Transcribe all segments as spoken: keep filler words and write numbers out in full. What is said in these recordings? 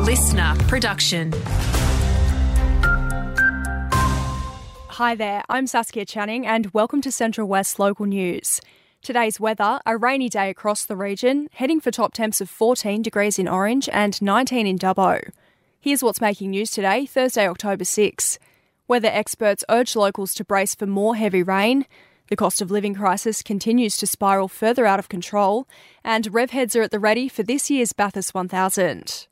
listener production. Hi there, I'm Saskia Channing and welcome to Central West Local News. Today's weather, a rainy day across the region, heading for top temps of fourteen degrees in Orange and nineteen in Dubbo. Here's what's making news today, Thursday, October sixth. Weather experts urge locals to brace for more heavy rain. The cost of living crisis continues to spiral further out of control, and rev heads are at the ready for this year's Bathurst one thousand.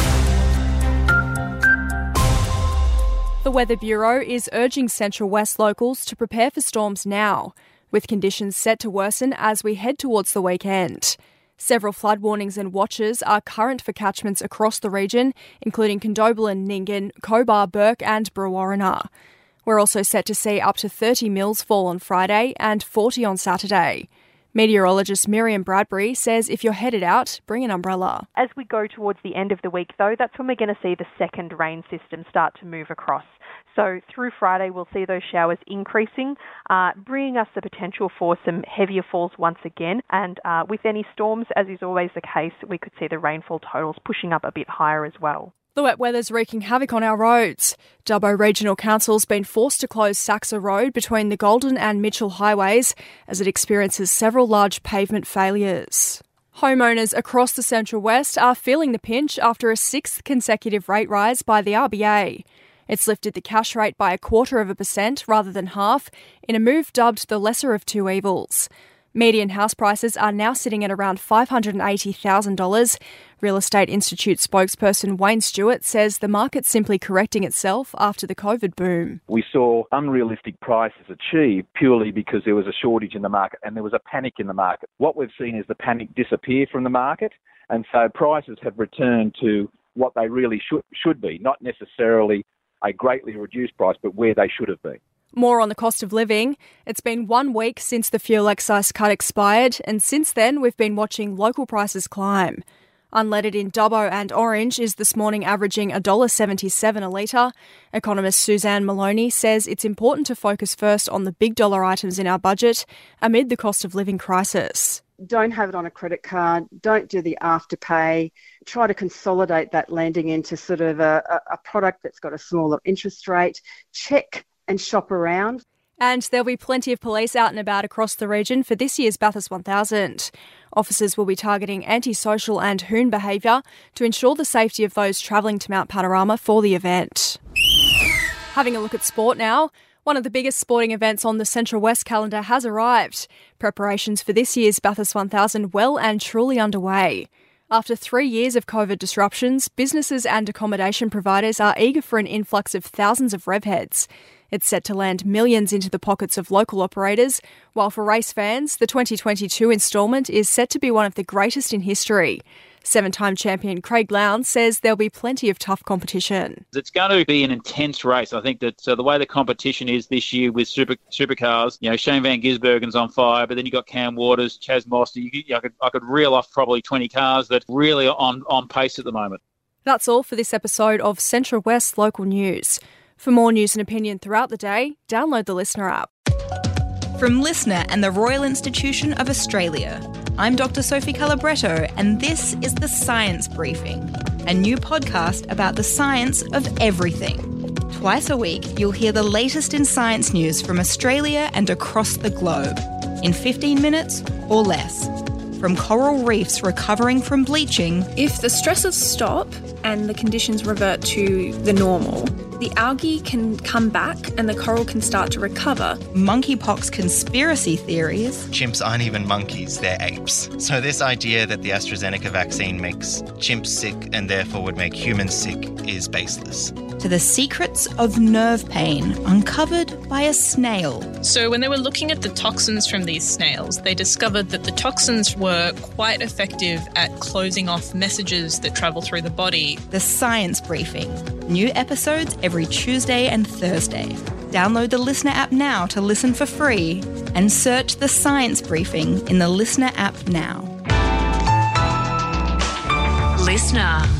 The Weather Bureau is urging Central West locals to prepare for storms now, with conditions set to worsen as we head towards the weekend. Several flood warnings and watches are current for catchments across the region, including Condobolin, Nyngan, Cobar, Burke and Brewarrina. We're also set to see up to thirty mils fall on Friday and forty on Saturday. Meteorologist Miriam Bradbury says if you're headed out, bring an umbrella. As we go towards the end of the week, though, that's when we're going to see the second rain system start to move across. So through Friday, we'll see those showers increasing, uh, bringing us the potential for some heavier falls once again. And uh, with any storms, as is always the case, we could see the rainfall totals pushing up a bit higher as well. The wet weather's wreaking havoc on our roads. Dubbo Regional Council's been forced to close Saxa Road between the Golden and Mitchell highways as it experiences several large pavement failures. Homeowners across the Central West are feeling the pinch after a sixth consecutive rate rise by the R B A. It's lifted the cash rate by a quarter of a percent rather than half in a move dubbed the lesser of two evils. Median house prices are now sitting at around five hundred eighty thousand dollars. Real Estate Institute spokesperson Wayne Stewart says the market's simply correcting itself after the COVID boom. We saw unrealistic prices achieved purely because there was a shortage in the market and there was a panic in the market. What we've seen is the panic disappear from the market, and so prices have returned to what they really should should be, not necessarily a greatly reduced price, but where they should have been. More on the cost of living. It's been one week since the fuel excise cut expired, and since then we've been watching local prices climb. Unleaded in Dubbo and Orange is this morning averaging one dollar seventy-seven a litre. Economist Suzanne Maloney says it's important to focus first on the big dollar items in our budget amid the cost of living crisis. Don't have it on a credit card, don't do the afterpay, try to consolidate that lending into sort of a, a, a product that's got a smaller interest rate, check and shop around. And there'll be plenty of police out and about across the region for this year's Bathurst one thousand. Officers will be targeting antisocial and hoon behaviour to ensure the safety of those travelling to Mount Panorama for the event. Having a look at sport now. One of the biggest sporting events on the Central West calendar has arrived. Preparations for this year's Bathurst one thousand well and truly underway. After three years of COVID disruptions, businesses and accommodation providers are eager for an influx of thousands of rev heads. It's set to land millions into the pockets of local operators, while for race fans, the twenty twenty-two instalment is set to be one of the greatest in history. Seven-time champion Craig Lowndes says there'll be plenty of tough competition. It's going to be an intense race. I think that uh, the way the competition is this year with super supercars, you know, Shane Van Gisbergen's on fire, but then you got Cam Waters, Chaz Moster. You, you, I could I could reel off probably twenty cars that really are on, on pace at the moment. That's all for this episode of Central West Local News. For more news and opinion throughout the day, download the Listener app. From Listener and the Royal Institution of Australia, I'm Doctor Sophie Calabretto, and this is The Science Briefing, a new podcast about the science of everything. Twice a week, you'll hear the latest in science news from Australia and across the globe, in fifteen minutes or less. From coral reefs recovering from bleaching. If the stresses stop and the conditions revert to the normal, the algae can come back and the coral can start to recover. Monkeypox conspiracy theories. Chimps aren't even monkeys, they're apes. So this idea that the AstraZeneca vaccine makes chimps sick and therefore would make humans sick is baseless. To the secrets of nerve pain uncovered by a snail. So when they were looking at the toxins from these snails, they discovered that the toxins were quite effective at closing off messages that travel through the body. The Science Briefing. New episodes every Tuesday and Thursday. Download the Listener app now to listen for free and search The Science Briefing in the Listener app now. Listener.